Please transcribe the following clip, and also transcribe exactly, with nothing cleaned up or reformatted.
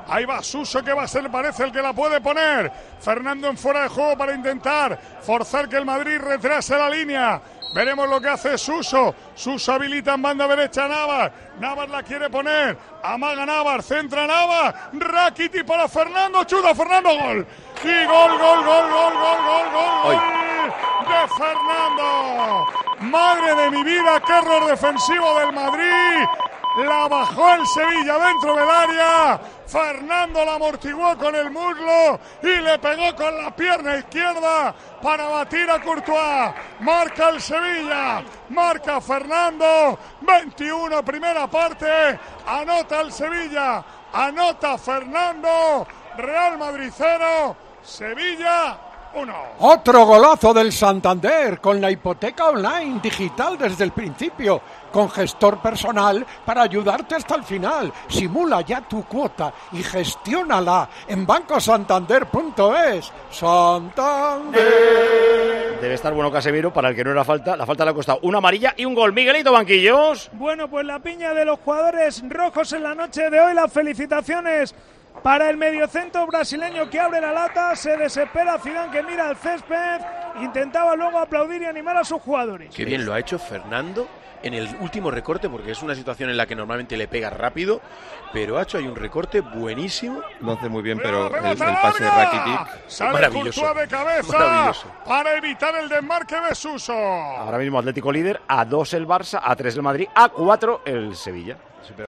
Ahí va Suso, que va a ser, parece, el que la puede poner. Fernando en fuera de juego para intentar forzar que el Madrid retrase la línea. Veremos lo que hace Suso. Suso habilita en banda derecha a Navas. Navas la quiere poner. Amaga Navas, centra Navas. Rakiti para Fernando. Chuta Fernando, gol. Y gol, gol, gol, gol, gol, gol, gol. Hoy. De Fernando. Madre de mi vida, qué error defensivo del Madrid. La bajó el Sevilla dentro del área. Fernando la amortiguó con el muslo y le pegó con la pierna izquierda para batir a Courtois. Marca el Sevilla, marca Fernando. veintiuno primera parte. Anota el Sevilla, anota Fernando. Real Madrid cero, Sevilla uno. Otro golazo del Santander con la hipoteca online digital desde el principio, con gestor personal para ayudarte hasta el final. Simula ya tu cuota y gestiónala en banco santander punto es. Santander. Debe estar bueno Casemiro, para el que no era falta. La falta le ha costado una amarilla y un gol. Miguelito Banquillos. Bueno, pues la piña de los jugadores rojos en la noche de hoy. Las felicitaciones para el mediocentro brasileño que abre la lata. Se desespera Zidane, que mira al césped. Intentaba luego aplaudir y animar a sus jugadores. Qué bien lo ha hecho Fernando en el último recorte, porque es una situación en la que normalmente le pega rápido, pero ha hecho ahí un recorte buenísimo. Lo hace muy bien, pero el, el pase de Rakitic, sale maravilloso, Courtois de cabeza maravilloso, para evitar el desmarque de Suso. Ahora mismo Atlético líder, a dos el Barça, a tres el Madrid, a cuatro el Sevilla.